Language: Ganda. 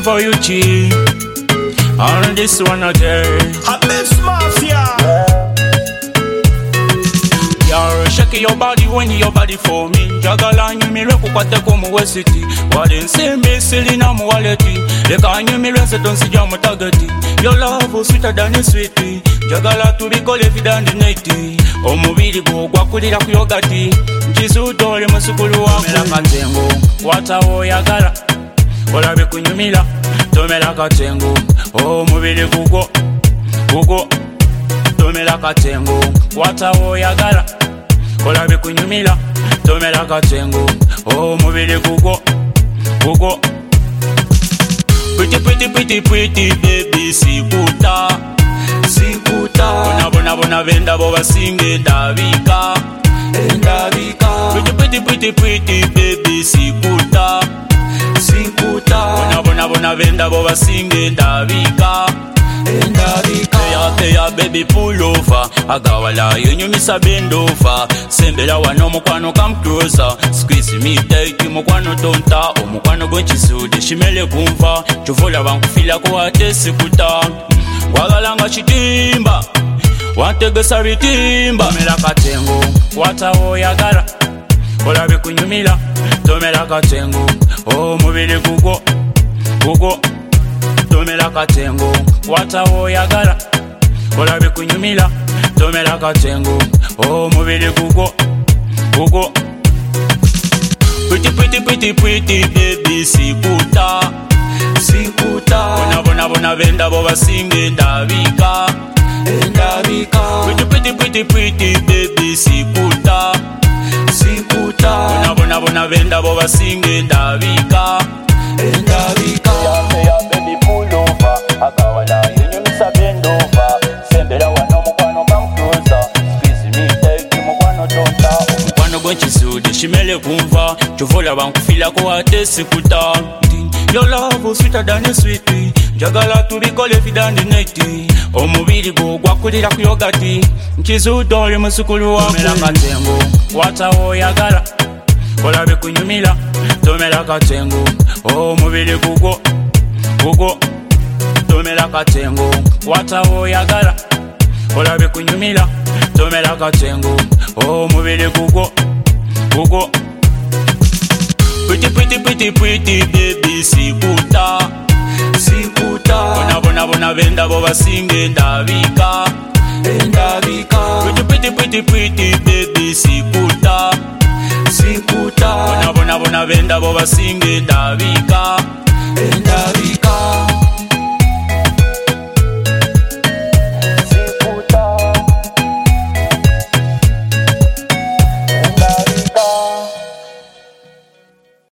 for you cheap. On this one again. A Miss Mafia. You're shaking your body when your body for me. Jagala you me reku kwate komu wesiti. Wadi nsembe sili na muwaleti. Leka you me rese don't see your mutagati. Your love is sweeter than the sweetie. Jagala to be called if you done the nighty. Omubiri go gwakulira ku yogati. Nchizudole musukulu wa mela katengo. Wata oyagala. Olabe kunyumila. Tomela katengo. Omubiri gugo. Gugo. Tomela katengo. Wata oyagala. Olabe kunyumila. Tomela katengo. Omubiri gugo. Gugo. Pretty, pretty, pretty, pretty baby, sikuta, sikuta. Bona, bona, venda boba singe endabika, endabika. Pretty, pretty, pretty, pretty baby, sikuta, sikuta. Bona, bona, bona, venda boba singe endabika, endabika. Teya, baby, pull over. Agawala, you misa bend over. Sembela wano mukwano come closer. Squeeze me tight, mukwano tonta. Mukwano gonchisude, shimele kumva. Chuvola bankufila kwa tesikuta. Wagalanga chitimba, wantegesa bitimba. Tomela katengo, wata oyagala. Olabe kunyumila, tomela katengo. Mubili gugo, gugo. Tomela katengo, wata oyagala. Olabe kunyumila, tomela katengo. Mubili gugo, gugo. Pretty, pretty, pretty, pretty baby, sikuta, sikuta. Bona, bona, bona, venda boba singe endabika, endabika. Pretty, pretty, pretty, pretty baby, sikuta, sikuta. Bona, bona, bona, venda boba singe endabika, endabika. Yeah, baby, pull over. Agawala, you misa bend over. Sembela wano mukwano come closer. Squeeze me tight, mukwano tonta. Mukwano gonchisude, shimele kumva. Chuvola bankufila kwa tesikuta. Your love is sweeter than the sweetie. Jagala to be called if you done the nighty. Omubiri go gwakulira ku yogati. Nchizudole musukulu wa tomela katengo. Wata oyagala. Olabe kunyumila. Tomela katengo. Omubiri gugo, gugo. Tomela katengo. Wata oyagala. Olabe kunyumila. Tomela katengo. Omubiri gugo, gugo. Pretty, pretty, pretty, pretty baby, sikuta, sikuta. Bona, bona, bona, venda boba singe endabika, endabika. Pretty, pretty, pretty, pretty baby, sikuta, sikuta. Bona, bona, bona, venda boba singe endabika.